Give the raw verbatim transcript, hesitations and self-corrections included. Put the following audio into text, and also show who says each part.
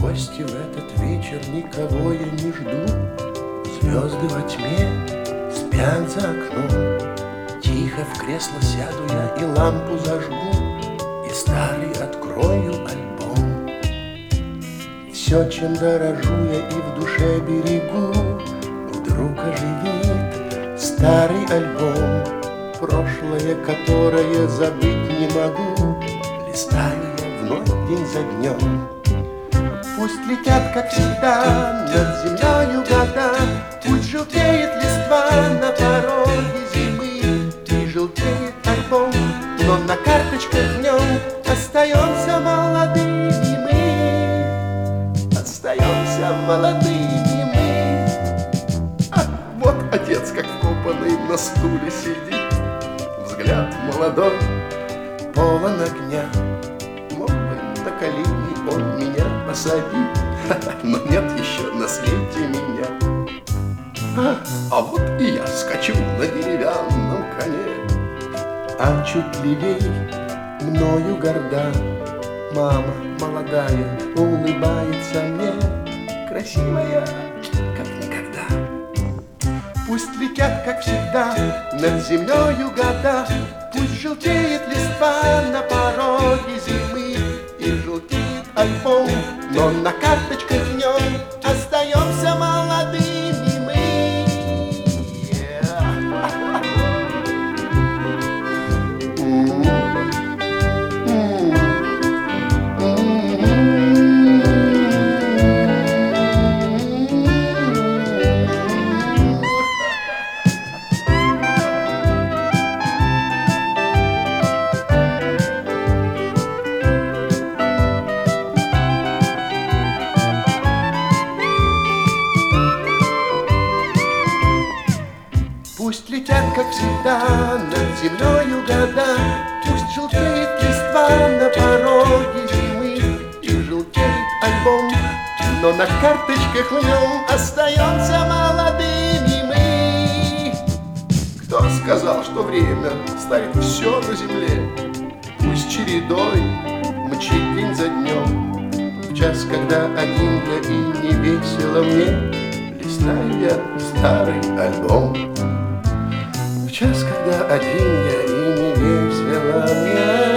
Speaker 1: гости в этот вечер, никого я не жду. Звезды во тьме спят за окном. Тихо в кресло сяду я и лампу зажгу, и старый открою альбом. Все, чем дорожу я и в душе берегу, вдруг оживит старый альбом. Прошлое, которое забыть не могу, листаю я вновь день за днем. Пусть летят, как всегда, над землею года, пусть желтеет листва на пороге зимы, и желтеет альбом, но на карточках в нем остаемся молодыми мы, остаемся молодыми мы. А вот отец, как вкопанный, на стуле сидит, взгляд молодой, полон огня. Мог бы на колени он меня посадить, но нет еще на свете меня. А, а вот и я скачу на деревянном коне, а чуть левей мною горда мама молодая улыбается мне, красивая, как никогда. Пусть летят, как всегда, над землею года, пусть желтеет листва на пороге зимы, и желтеет альбом, но на карточках в нем остаемся молодыми мы. Пусть летят, как всегда, над землею года, пусть желтеет листва на пороге зимы, и желтеет альбом, но на карточках в нем остаемся молодыми мы. Кто сказал, что время ставит все на земле? Пусть чередой мчит день за днем. В час, когда один я и не весело мне, листаю я старый альбом. В час, когда один я и не весело мне.